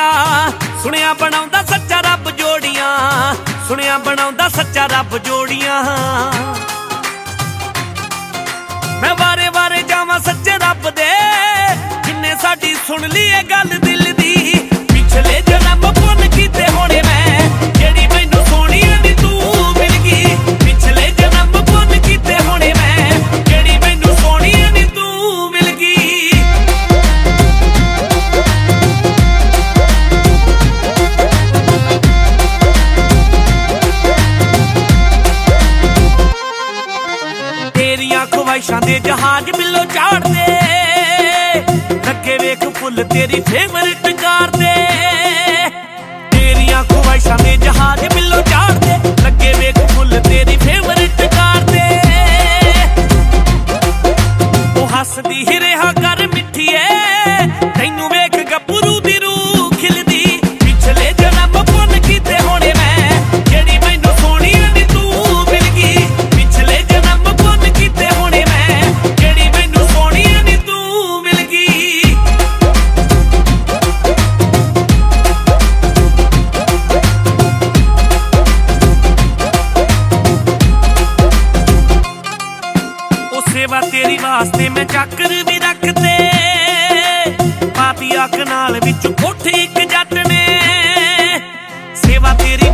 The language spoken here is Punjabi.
ਜੋੜੀਆਂ ਸੁਣਿਆ ਬਣਾਉਂਦਾ ਸੱਚਾ ਰੱਬ ਜੋੜੀਆਂ ਸੁਣਿਆ ਬਣਾਉਂਦਾ ਸੱਚਾ ਰੱਬ ਜੋੜੀਆਂ ਮੈਂ ਵਾਰੇ ਵਾਰੇ ਜਾਵਾਂ ਸੱਚੇ ਰੱਬ ਦੇ ਜਿੰਨੇ ਸਾਡੀ ਸੁਣ ਲਈ ਇਹ ਗੱਲ ਦਿਲ ਦੀ ਪਿਛਲੇ ਜਨਮ ਪੁੰਨ ਕੀਤੇ ਹੋਣੇ ਮੈਂ ਜਿਹੜੀ ਮੈਨੂੰ ਸੋਹਣੀ ਨੀ ਤੂੰ ਮਿਲ ਗਈ ਪਿਛਲੇ ਜਨਮ ਪੁੰਨ ਕੀਤੇ ਹੋਣੇ ਮੈਂ ਜਿਹੜੀ ਮੈਨੂੰ ਸੋਹਣੀ ਨੀ ਤੂੰ ਮਿਲ ਗਈ ਤੇਰੀਆਂ ਖਵਾਇਸ਼ਾਂ ਦੇ ਜਹਾਜ਼ ਬਿੱਲੋ ਚਾੜਦੇ ਲੱਗੇ ਵੇਖ ਫੁੱਲ ਤੇਰੀ ਫੇਵਰਿਟ ਕਾਰ ਦੇ ਤੇਰੀਆਂ ਖਵਾਇਸ਼ਾਂ ਦੇ ਜਹਾਜ਼ ਬਿੱਲੋ ਚਾੜਦੇ ਲੱਗੇ ਵੇਖ ਫੁੱਲ ਤੇਰੀ ਫੇਵਰਿਟ ਕਾਰ ਦੇ ਉਹ ਹੱਸਦੀ ਹੀ ਰਿਹਾ ਕਰ ਮਿੱਠੀਏ ਤੈਨੂੰ ਵੇਖ ਗੱਭਰੂ ਦੀ ਰੂਹ ਖਿਲਦੀ ਪਿਛਲੇ ਜਨਮ ਪੁੰਨ ਕੀਤੇ ਹੋਣੇ ਮੈਂ ਜਿਹੜੀ ਮੈਨੂੰ ਸੋਹਣੀ ਨੀ ਤੂੰ ਮਿਲ ਗਈ ਪਿਛਲੇ ਜਨਮ ਪੁੰਨ ਕੀਤੇ ਹੋਣੇ ਮੈਂ ਜਿਹੜੀ ਮੈਨੂੰ ਸੋਹਣੀ ਨੀ ਤੂੰ ਮਿਲ ਗਈ ਉਹ ਸੇਵਾ ਤੇਰੀ ਵਾਸਤੇ ਮੈਂ ਚੱਕਰ ਵੀ ਰੱਖਦੇ ਪਾਪੀ ਅੱਖ ਨਾਲ ਵਿੱਚ ਕੋਠੀ ਇੱਕ ਜੱਟ ਨੇ ਸੇਵਾ ਤੇਰੀ